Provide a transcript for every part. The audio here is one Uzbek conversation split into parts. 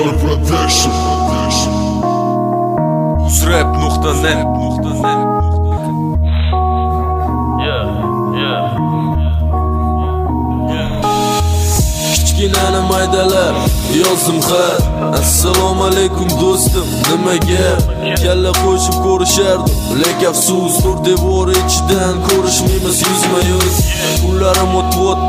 Your Production. Uzrap.net. Kichkinani maydalab yozdim xat. Assalomu alaykum do'stim, nimaga kalla qo'shib ko'rishardim, lekin afsus nur devori ichidan ko'rishmaymiz yuzma-yuz. Kunlarim o'tib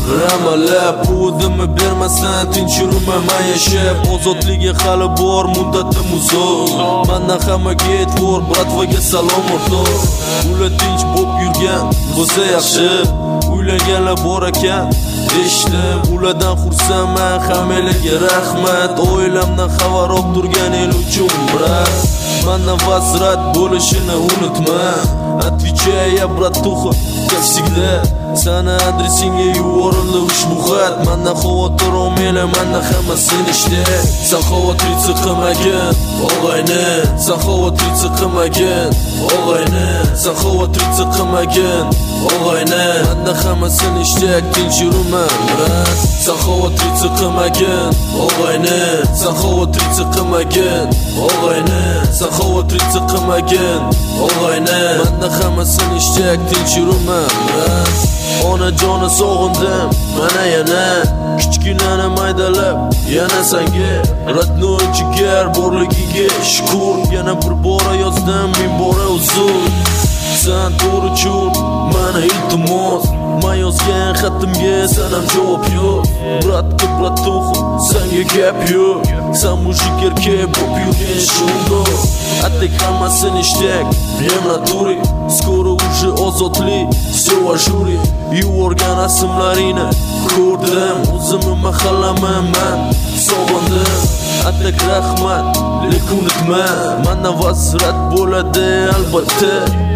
ramalab pudimni bermasdan tinch yurmayman yashab. Ozodlikka hali bor muddatim uzoq. Mendan hammaga e'tibor, bratvaga salom o'rtoq. Ular tinch bo'p yurgan bo'lsa yaxshi, uylanganlar bor ekan eshitib, ulardan xursandman, hammalarga rahmat. Oilamdan xabar olib turgan el uchun brat, mendan vasrat bo'lishini unutma. Отвечай, bratуха, как всегда. Sana adresingga yuborildi ushbu xat. Mendan xavotir olmanglar, mendan hammasini ishda. Sen xavotir qilmagin og'ayni, sen xavotir qilmagin og'ayni, sen xavotir qilmagin og'ayni. Mendan hammasini ishda, tinch yuraman brat. Sen xavotir qilmagin og'ayni, sen xavotir qilmagin og'ayni, sen xavotir qilmagin og'ayni. Mendan hammasini ishda, tinch yuraman brat. Onajoni sog'indim mana yana, kichkinani maydalab yana senga radnoy jigar borligiga shukr. Yana bir bora yozdim, ming bora uzr. Sen to'g'ri chur, mana iltimos, men yozgan xatimga sanam javob yo'q. Bratga bratuxa, senga gap yo'q. Sen mujik erkak bo'p yurgan shundoq. Atek hammasini ishtak, men naturi. Skoro уже ozodlik, все в ажуре. Yuborgan rasmlaringni ko'rdim, o'zimni mahallaman men sog'indim. Atek rahmat, lekin unutma, mendan vasrat bo'ladi albatta.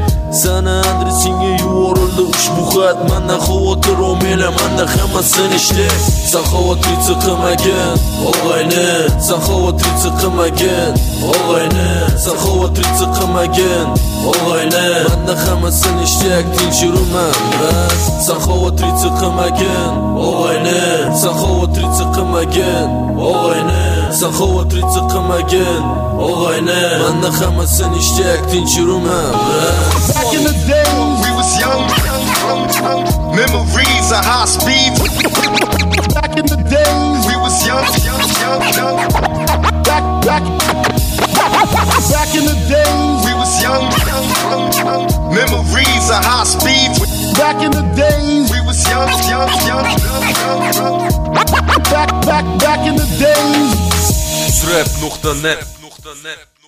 Sana adresingga yuborildi ushbu xat. Mendan xavotir olmanglar, mendan hammasini ishda. Sen xavotir qilmagin og'ayni, sen xavotir qilmagin og'ayni, sen xavotir qilmagin og'ayni. Mendan hammasini ishda, tinch yuraman brat. Sen xavotir qilmagin og'ayni, sen xavotir qilmagin og'ayni, sen xavotir qilmagin og'ayni. Mendan hammasini ishda, tinch yuraman brat. Back in the days, we was young, memories of high speed. Back in the days, we was young. Back in the days, we was young, memories of high speed. Back in the days, we was young. Back in the days. Uzrap.net.